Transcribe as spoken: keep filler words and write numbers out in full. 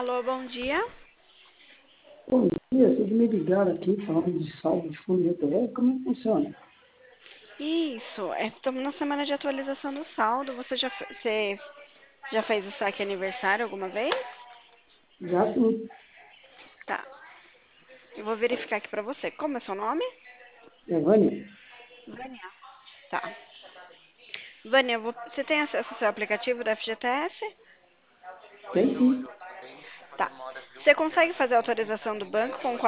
Alô, bom dia. Bom dia, vocês me ligaram aqui falando de saldo de fundo de E T F, como é que funciona? Isso, é, estamos na semana de atualização do saldo. Você já, fe- você já fez o saque aniversário alguma vez? Já sim, Tá. Eu vou verificar aqui pra você. Como é seu nome? Evânia, Vânia. Tá. Vânia, eu vou- você tem acesso ao seu aplicativo da F G T S? tem sim, Tá. Você consegue fazer a autorização do banco com